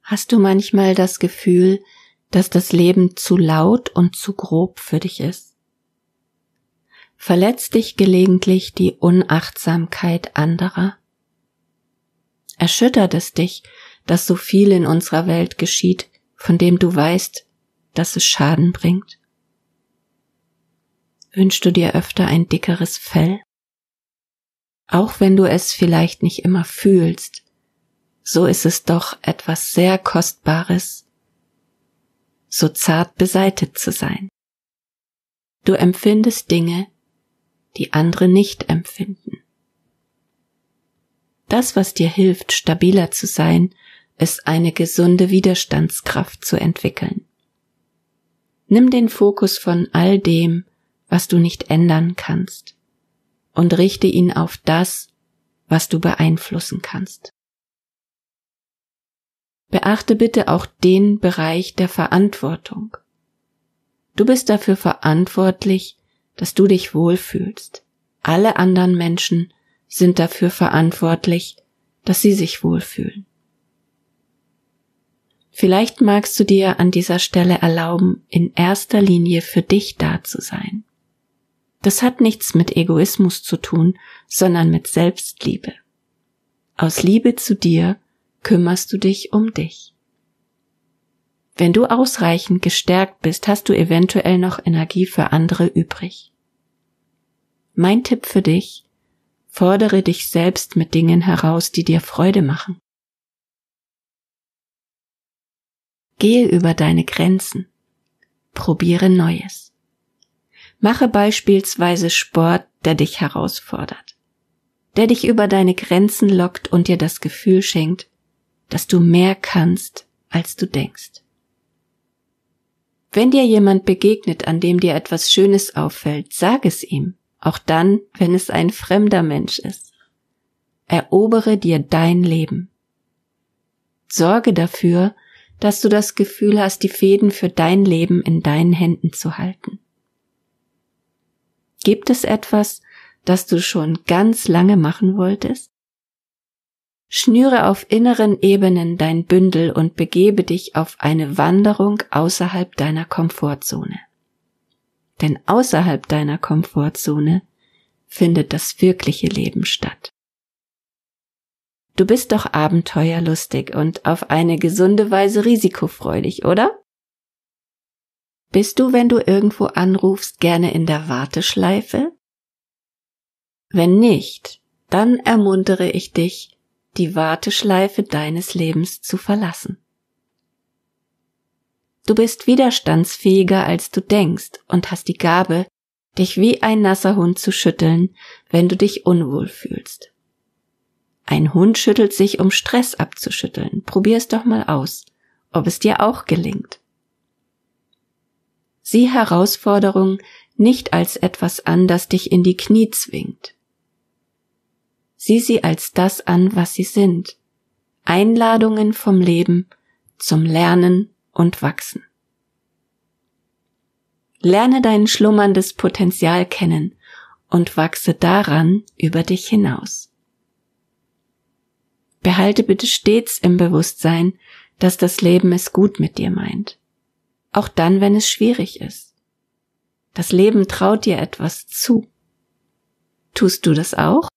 Hast du manchmal das Gefühl, dass das Leben zu laut und zu grob für dich ist? Verletzt dich gelegentlich die Unachtsamkeit anderer? Erschüttert es dich, dass so viel in unserer Welt geschieht, von dem du weißt, dass es Schaden bringt? Wünschst du dir öfter ein dickeres Fell? Auch wenn du es vielleicht nicht immer fühlst, so ist es doch etwas sehr Kostbares, so zart beseitet zu sein. Du empfindest Dinge, die andere nicht empfinden. Das, was dir hilft, stabiler zu sein, ist eine gesunde Widerstandskraft zu entwickeln. Nimm den Fokus von all dem, was du nicht ändern kannst, und richte ihn auf das, was du beeinflussen kannst. Beachte bitte auch den Bereich der Verantwortung. Du bist dafür verantwortlich, dass du dich wohlfühlst. Alle anderen Menschen sind dafür verantwortlich, dass sie sich wohlfühlen. Vielleicht magst du dir an dieser Stelle erlauben, in erster Linie für dich da zu sein. Das hat nichts mit Egoismus zu tun, sondern mit Selbstliebe. Aus Liebe zu dir kümmerst du dich um dich. Wenn du ausreichend gestärkt bist, hast du eventuell noch Energie für andere übrig. Mein Tipp für dich: Fordere dich selbst mit Dingen heraus, die dir Freude machen. Gehe über deine Grenzen. Probiere Neues. Mache beispielsweise Sport, der dich herausfordert, der dich über deine Grenzen lockt und dir das Gefühl schenkt, dass du mehr kannst, als du denkst. Wenn dir jemand begegnet, an dem dir etwas Schönes auffällt, sag es ihm, auch dann, wenn es ein fremder Mensch ist. Erobere dir dein Leben. Sorge dafür, dass du das Gefühl hast, die Fäden für dein Leben in deinen Händen zu halten. Gibt es etwas, das du schon ganz lange machen wolltest? Schnüre auf inneren Ebenen dein Bündel und begebe dich auf eine Wanderung außerhalb deiner Komfortzone. Denn außerhalb deiner Komfortzone findet das wirkliche Leben statt. Du bist doch abenteuerlustig und auf eine gesunde Weise risikofreudig, oder? Bist du, wenn du irgendwo anrufst, gerne in der Warteschleife? Wenn nicht, dann ermuntere ich dich, die Warteschleife deines Lebens zu verlassen. Du bist widerstandsfähiger, als du denkst, und hast die Gabe, dich wie ein nasser Hund zu schütteln, wenn du dich unwohl fühlst. Ein Hund schüttelt sich, um Stress abzuschütteln. Probier es doch mal aus, ob es dir auch gelingt. Sieh Herausforderungen nicht als etwas an, das dich in die Knie zwingt. Sieh sie als das an, was sie sind. Einladungen vom Leben zum Lernen und Wachsen. Lerne dein schlummerndes Potenzial kennen und wachse daran über dich hinaus. Behalte bitte stets im Bewusstsein, dass das Leben es gut mit dir meint. Auch dann, wenn es schwierig ist. Das Leben traut dir etwas zu. Tust du das auch?